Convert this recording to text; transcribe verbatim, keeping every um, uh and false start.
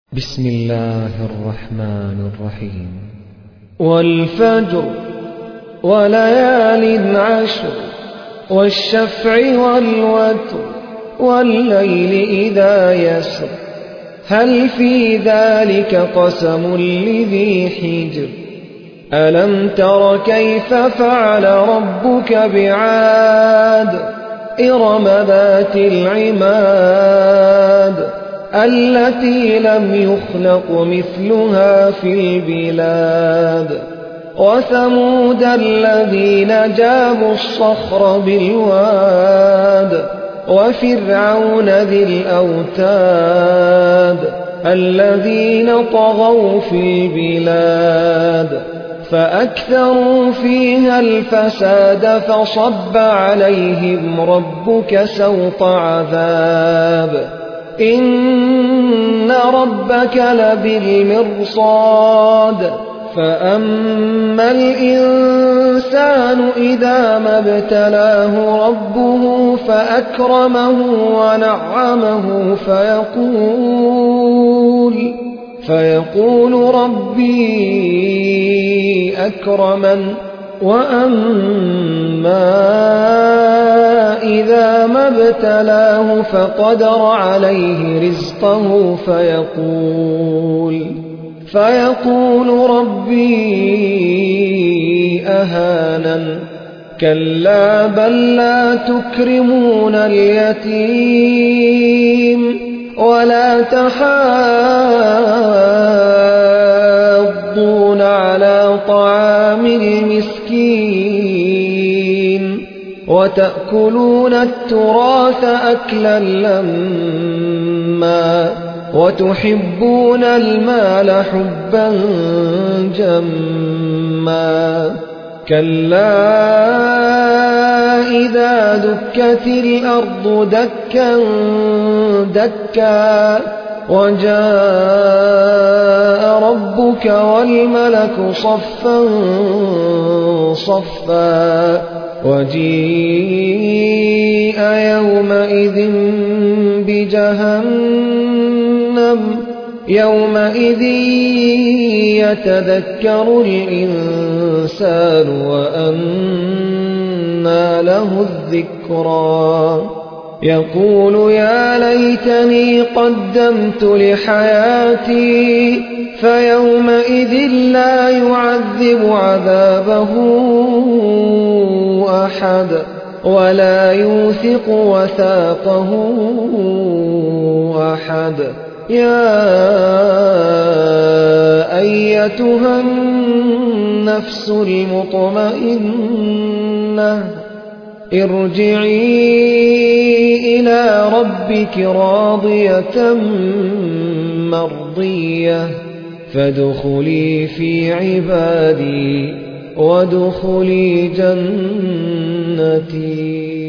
بسم الله الرحمن الرحيم. والفجر وليال عشر والشفع والوتر والليل إذا يسر هل في ذلك قسم لذي حجر ألم تر كيف فعل ربك بعاد إرم ذات العماد التي لم يخلق مثلها في البلاد وثمود الذين جابوا الصخر بالواد وفرعون ذي الأوتاد الذين طغوا في البلاد فأكثروا فيها الفساد فصب عليهم ربك سوط عذاب إن ربك لبالمرصاد فأما الإنسان إذا ما ابتلاه ربه فأكرمه ونعمه فيقول فيقول ربي أكرمن وأما إذا ما ابتلاه فقدر عليه رزقه فيقول فيقول ربي أهانن كلا بل لا تكرمون اليتيم ولا تحاضون على طعام المسكين وتأكلون التراث أكلا لما وتحبون المال حبا جما كلا إذا دكت الأرض دكا دكا وجاء ربك والملك صفا صفا وجيء يومئذ بجهنم يومئذ يتذكر الإنسان وأنى له الذكرى يقول يا ليتني قدمت لحياتي فيومئذ لا يعذب عذابه أحد ولا يوثق وثاقه أحد يا أيتها النفس المطمئنة ارجعي إلى ربك راضية مرضية فادخلي في عبادي وادخلي جنتي.